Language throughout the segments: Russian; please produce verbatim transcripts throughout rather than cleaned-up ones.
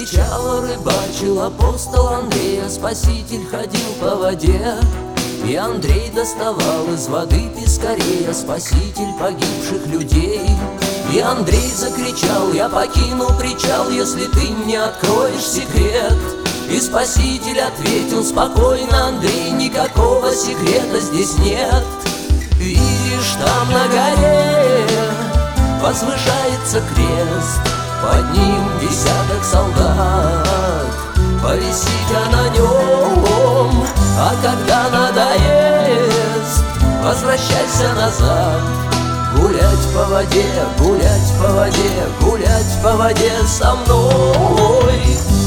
кричал, рыбачил апостол Андрей, а Спаситель ходил по воде. И Андрей доставал из воды пескарей, а Спаситель погибших людей. И Андрей закричал: я покину причал, если ты мне откроешь секрет. И Спаситель ответил спокойно: Андрей, никакого секрета здесь нет. Видишь, там на горе возвышается крест, под ним десяток солдат, повиси-ка на нем. А когда надоест, возвращайся назад. Гулять по воде, гулять по воде, гулять по воде со мной.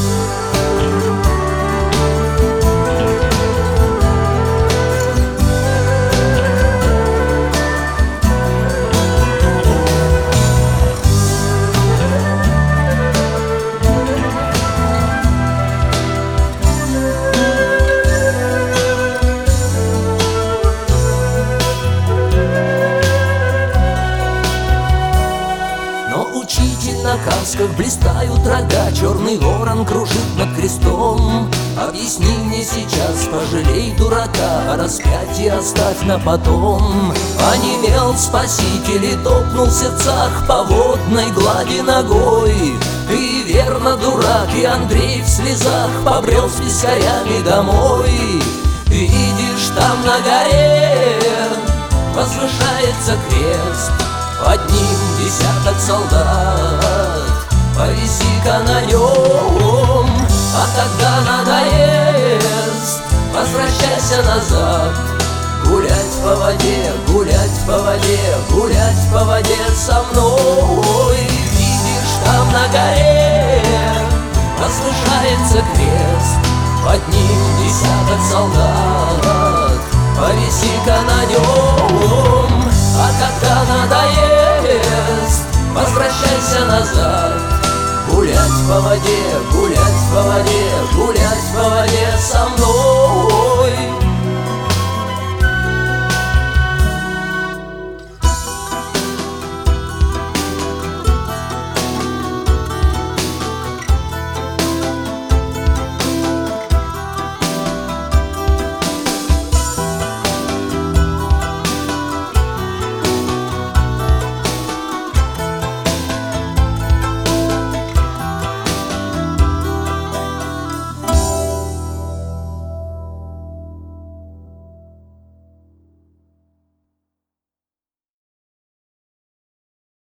На касках блистают рога, черный ворон кружит над крестом. Объясни мне сейчас, пожалей дурака, а распятие оставь на потом. Онемел Спаситель и топнул в сердцах по водной глади ногой. Ты верно дурак, и Андрей в слезах побрел с пескарями домой. Видишь, там на горе возвышается крест, под ним десяток солдат, повиси-ка на нем. А когда надоест, возвращайся назад. Гулять по воде, гулять по воде, гулять по воде со мной. Видишь, там на горе возвышается крест, под ним десяток солдат, повиси-ка на нем. А когда надоест, возвращайся назад. Гулять по воде,